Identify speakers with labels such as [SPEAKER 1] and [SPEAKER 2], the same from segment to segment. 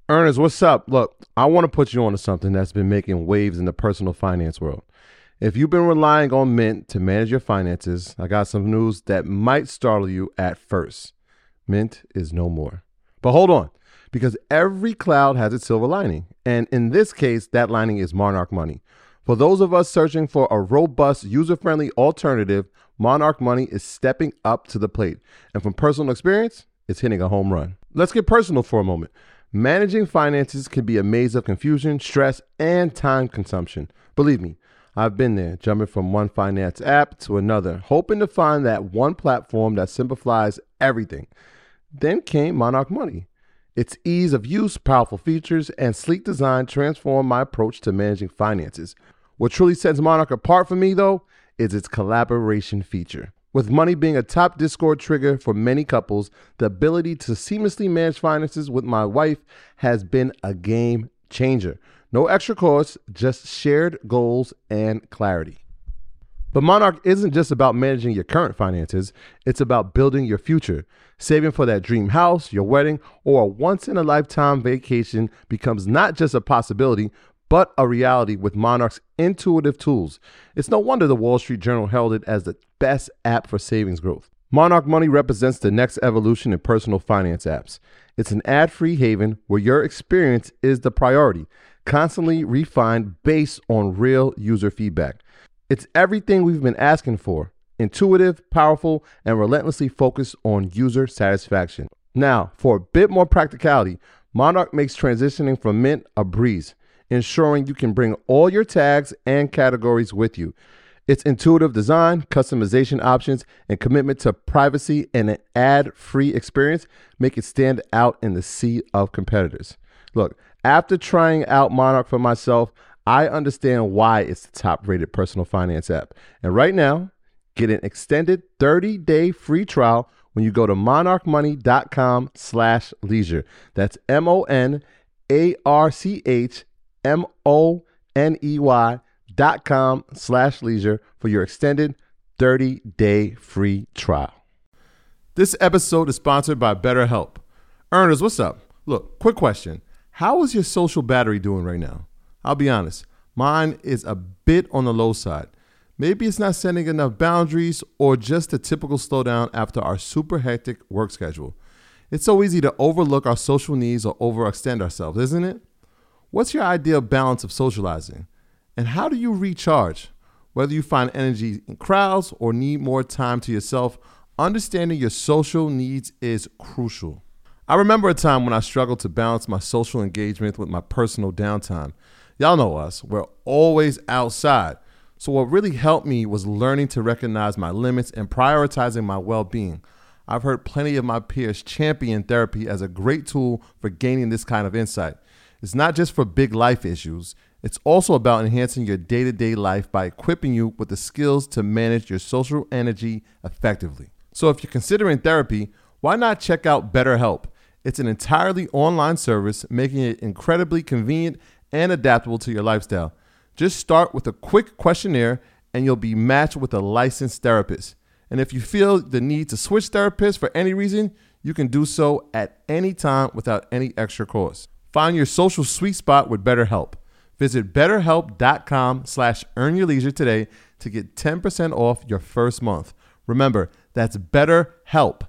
[SPEAKER 1] Ernest, what's up? Look, I want to put you onto something that's been making waves in the personal finance world. If you've been relying on Mint to manage your finances, I got some news that might startle you at first. Mint is no more. But hold on, because every cloud has its silver lining. And in this case, that lining is Monarch Money. For those of us searching for a robust, user-friendly alternative, Monarch Money is stepping up to the plate. And from personal experience, it's hitting a home run. Let's get personal for a moment. Managing finances can be a maze of confusion, stress, and time consumption. Believe me, I've been there, jumping from one finance app to another, hoping to find that one platform that simplifies everything. Then came Monarch Money. Its ease of use, powerful features, and sleek design transformed my approach to managing finances. What truly sets Monarch apart for me, though, is its collaboration feature. With money being a top Discord trigger for many couples, the ability to seamlessly manage finances with my wife has been a game changer. No extra costs, just shared goals and clarity. But Monarch isn't just about managing your current finances, it's about building your future. Saving for that dream house, your wedding, or a once-in-a-lifetime vacation becomes not just a possibility, but a reality with Monarch's intuitive tools. It's no wonder the Wall Street Journal held it as the best app for savings growth. Monarch Money represents the next evolution in personal finance apps. It's an ad-free haven where your experience is the priority, constantly refined based on real user feedback. It's everything we've been asking for: intuitive, powerful, and relentlessly focused on user satisfaction. Now, for a bit more practicality, Monarch makes transitioning from Mint a breeze, ensuring you can bring all your tags and categories with you. Its intuitive design, customization options, and commitment to privacy and an ad-free experience make it stand out in the sea of competitors. Look, after trying out Monarch for myself, I understand why it's the top-rated personal finance app. And right now, get an extended 30-day free trial when you go to monarchmoney.com/leisure. That's monarchmoney.com/leisure for your extended 30-day free trial. This episode is sponsored by BetterHelp. Ernest, what's up? Look, quick question. How is your social battery doing right now? I'll be honest, mine is a bit on the low side. Maybe it's not setting enough boundaries or just a typical slowdown after our super hectic work schedule. It's so easy to overlook our social needs or overextend ourselves, isn't it? What's your ideal balance of socializing? And how do you recharge? Whether you find energy in crowds or need more time to yourself, understanding your social needs is crucial. I remember a time when I struggled to balance my social engagement with my personal downtime. Y'all know us, we're always outside. So what really helped me was learning to recognize my limits and prioritizing my well-being. I've heard plenty of my peers champion therapy as a great tool for gaining this kind of insight. It's not just for big life issues. It's also about enhancing your day-to-day life by equipping you with the skills to manage your social energy effectively. So if you're considering therapy, why not check out BetterHelp? It's an entirely online service, making it incredibly convenient and adaptable to your lifestyle. Just start with a quick questionnaire and you'll be matched with a licensed therapist. And if you feel the need to switch therapists for any reason, you can do so at any time without any extra cost. Find your social sweet spot with BetterHelp. Visit betterhelp.com/earnyourleisure today to get 10% off your first month. Remember, that's BetterHelp,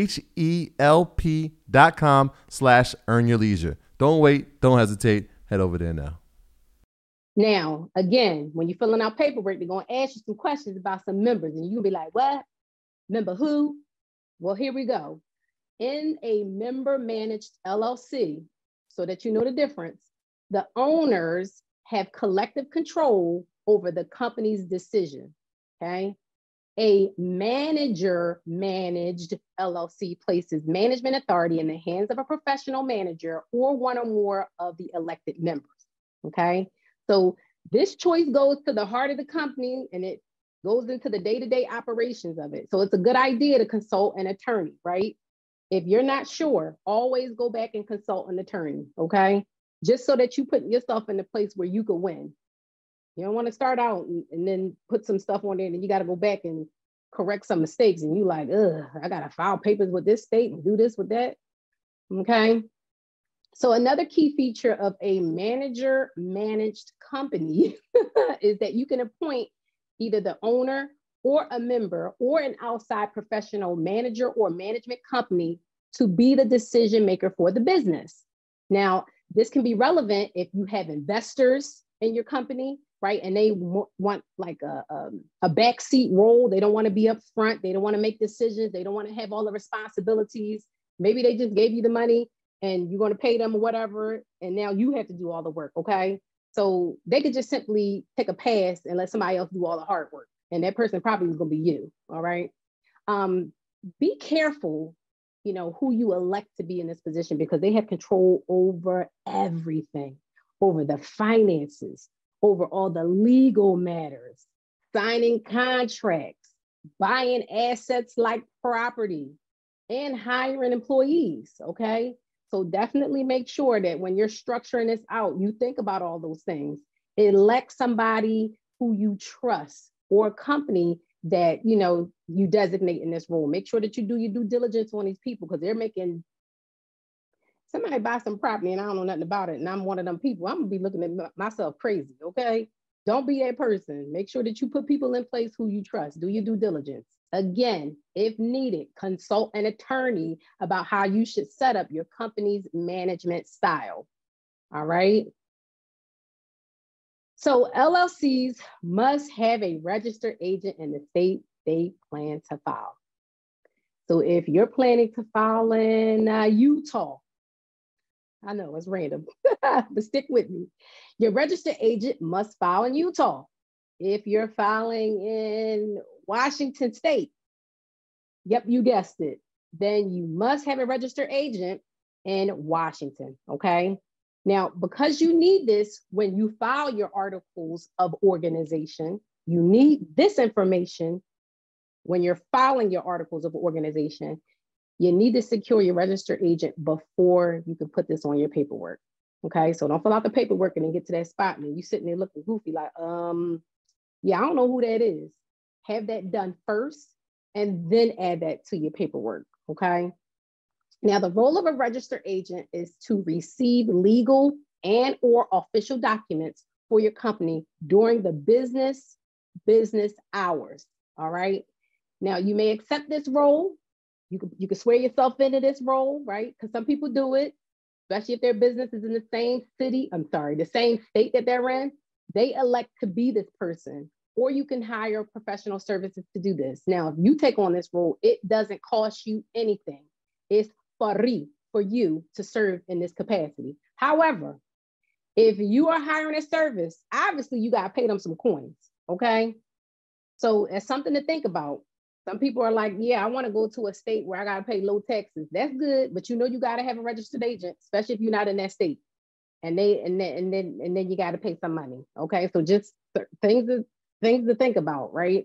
[SPEAKER 1] HELP.com/earnyourleisure. Don't wait, don't hesitate, head over there now.
[SPEAKER 2] Now, again, when you're filling out paperwork, they're going to ask you some questions about some members, and you'll be like, what? Member who? Well, here we go. In a member-managed LLC, so that you know the difference, the owners have collective control over the company's decision, okay? A manager-managed LLC places management authority in the hands of a professional manager or one or more of the elected members, okay? So this choice goes to the heart of the company and it goes into the day-to-day operations of it. So it's a good idea to consult an attorney, right? If you're not sure, always go back and consult an attorney, okay? Just so that you put yourself in a place where you can win. You don't want to start out and then put some stuff on there and then you got to go back and correct some mistakes and you like, I got to file papers with this state and do this with that, okay? So another key feature of a manager managed company is that you can appoint either the owner or a member or an outside professional manager or management company to be the decision maker for the business. Now, this can be relevant if you have investors in your company, right? And they want like a backseat role. They don't want to be up front. They don't want to make decisions. They don't want to have all the responsibilities. Maybe they just gave you the money and you're going to pay them or whatever. And now you have to do all the work. Okay. So they could just simply take a pass and let somebody else do all the hard work. And that person probably is going to be you. All right. Be careful, you know, who you elect to be in this position, because they have control over everything, over the finances, over all the legal matters, signing contracts, buying assets like property, and hiring employees. Okay. So definitely make sure that when you're structuring this out, you think about all those things. Elect somebody who you trust or a company that, you know, you designate in this role. Make sure that you do your due diligence on these people, because they're making, somebody buy some property and I don't know nothing about it, and I'm one of them people, I'm gonna be looking at myself crazy. Okay. Don't be that person. Make sure that you put people in place who you trust. Do your due diligence. Again, if needed, consult an attorney about how you should set up your company's management style. All right. So LLCs must have a registered agent in the state they plan to file. So if you're planning to file in Utah, I know it's random, but stick with me. Your registered agent must file in Utah. If you're filing in Washington State, yep, you guessed it, then you must have a registered agent in Washington, okay? Now, because you need this when you file your articles of organization, you need this information when you're filing your articles of organization. You need to secure your registered agent before you can put this on your paperwork, okay? So don't fill out the paperwork and then get to that spot and you sitting there looking goofy like, yeah, I don't know who that is. Have that done first and then add that to your paperwork, okay? Now, the role of a registered agent is to receive legal and or official documents for your company during the business hours, all right? Now, you may accept this role. You can swear yourself into this role, right? Because some people do it, especially if their business is in the same the same state that they're in. They elect to be this person, or you can hire professional services to do this. Now, if you take on this role, it doesn't cost you anything. It's free for you to serve in this capacity. However, if you are hiring a service, obviously you got to pay them some coins, okay? So it's something to think about. Some people are like, yeah, I want to go to a state where I got to pay low taxes. That's good, but you know you got to have a registered agent, especially if you're not in that state. And then you got to pay some money. Okay, so just things to think about, right?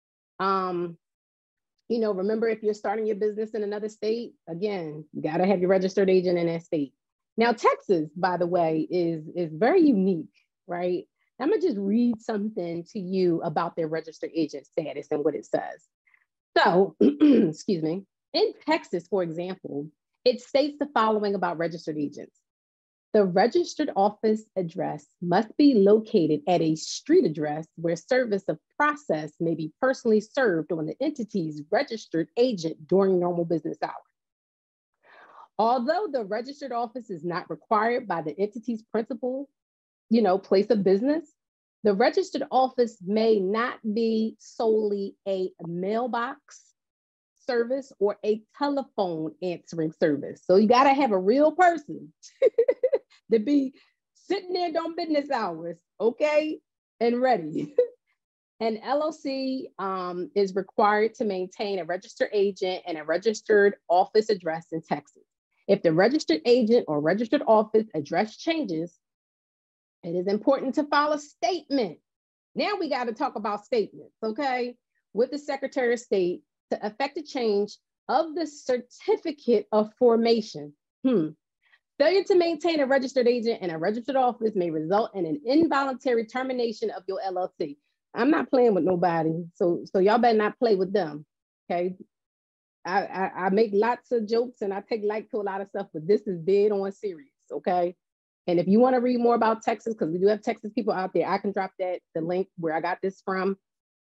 [SPEAKER 2] You know, remember, if you're starting your business in another state, again, you got to have your registered agent in that state. Now, Texas, by the way, is very unique, right? I'm gonna just read something to you about their registered agent status and what it says. So, excuse me, in Texas, for example, it states the following about registered agents. The registered office address must be located at a street address where service of process may be personally served on the entity's registered agent during normal business hours. Although the registered office is not required by the entity's principal, place of business, the registered office may not be solely a mailbox service or a telephone answering service. So you got to have a real person to be sitting there during business hours, okay, and ready. An LLC is required to maintain a registered agent and a registered office address in Texas. If the registered agent or registered office address changes, it is important to file a statement. Now we got to talk about statements, okay, with the Secretary of State to effect a change of the certificate of formation. Failure to maintain a registered agent and a registered office may result in an involuntary termination of your LLC. I'm not playing with nobody, so y'all better not play with them, okay? I make lots of jokes and I take light to a lot of stuff, but this is dead on serious, okay? And if you want to read more about Texas, because we do have Texas people out there, I can drop the link where I got this from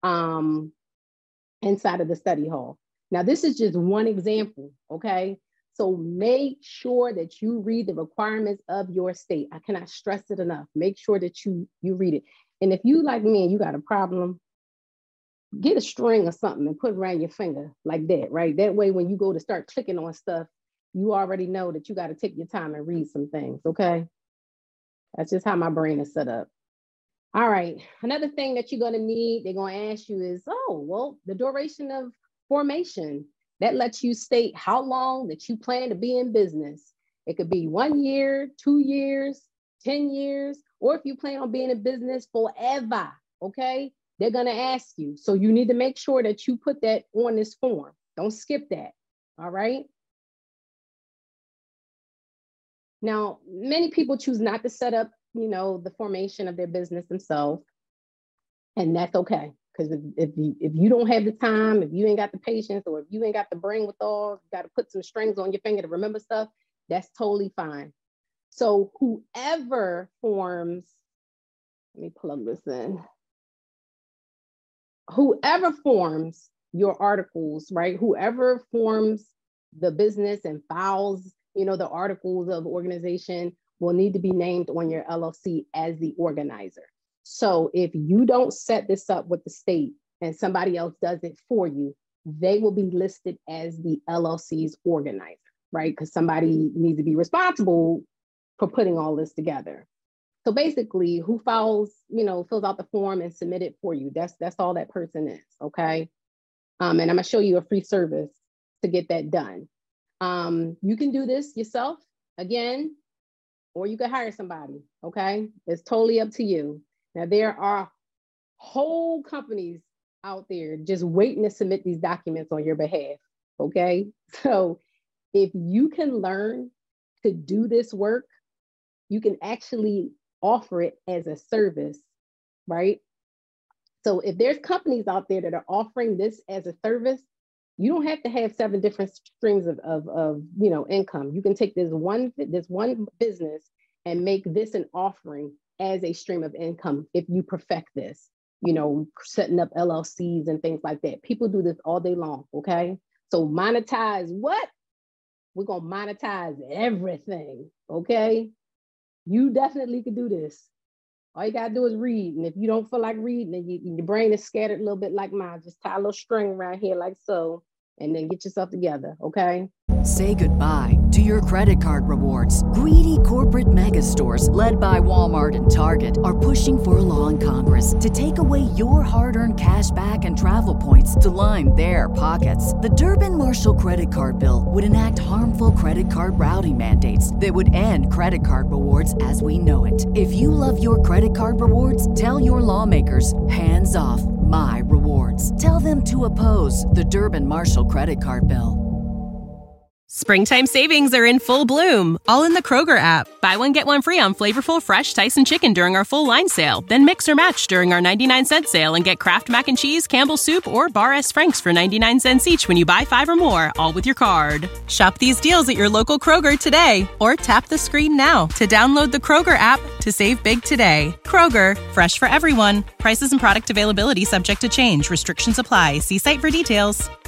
[SPEAKER 2] inside of the study hall. Now, this is just one example, okay? So make sure that you read the requirements of your state. I cannot stress it enough. Make sure that you read it. And if you like me and you got a problem, get a string or something and put it around your finger like that, right? That way, when you go to start clicking on stuff, you already know that you got to take your time and read some things, okay? That's just how my brain is set up. All right, another thing that you're gonna need, they're gonna ask you is, the duration of formation. That lets you state how long that you plan to be in business. It could be 1 year, 2 years, 10 years, or if you plan on being in business forever, okay? They're gonna ask you. So you need to make sure that you put that on this form. Don't skip that, all right? Now, many people choose not to set up, the formation of their business themselves, and that's okay. Because if you don't have the time, if you ain't got the patience, or if you ain't got the brain withal, you got to put some strings on your finger to remember stuff, that's totally fine. So whoever forms, let me plug this in. Whoever forms your articles, right? Whoever forms the business and files, the articles of the organization will need to be named on your LLC as the organizer. So if you don't set this up with the state and somebody else does it for you, they will be listed as the LLC's organizer, right? Because somebody needs to be responsible for putting all this together. So basically, who fills out the form and submit it for you. That's all that person is, okay? And I'm gonna show you a free service to get that done. You can do this yourself, again, or you could hire somebody, okay? It's totally up to you. Now, there are whole companies out there just waiting to submit these documents on your behalf, okay? So if you can learn to do this work, you can actually offer it as a service, right? So if there's companies out there that are offering this as a service, you don't have to have 7 different streams of income. You can take this one business and make this an offering as a stream of income if you perfect this, setting up LLCs and things like that. People do this all day long, okay? So monetize what? We're gonna monetize everything, okay? You definitely could do this. All you gotta do is read. And if you don't feel like reading and your brain is scattered a little bit like mine, just tie a little string around here like so, and then get yourself together, okay?
[SPEAKER 3] Say goodbye to your credit card rewards. Greedy corporate mega stores, led by Walmart and Target, are pushing for a law in Congress to take away your hard-earned cash back and travel points to line their pockets. The Durbin-Marshall credit card bill would enact harmful credit card routing mandates that would end credit card rewards as we know it. If you love your credit card rewards, tell your lawmakers, hands off my rewards. Tell them to oppose the Durbin-Marshall credit card bill.
[SPEAKER 4] Springtime savings are in full bloom, all in the Kroger app. Buy one, get one free on flavorful, fresh Tyson chicken during our full line sale. Then mix or match during our 99-cent sale and get Kraft Mac and Cheese, Campbell's Soup, or Bar S. Frank's for 99 cents each when you buy 5 or more, all with your card. Shop these deals at your local Kroger today, or tap the screen now to download the Kroger app to save big today. Kroger, fresh for everyone. Prices and product availability subject to change. Restrictions apply. See site for details.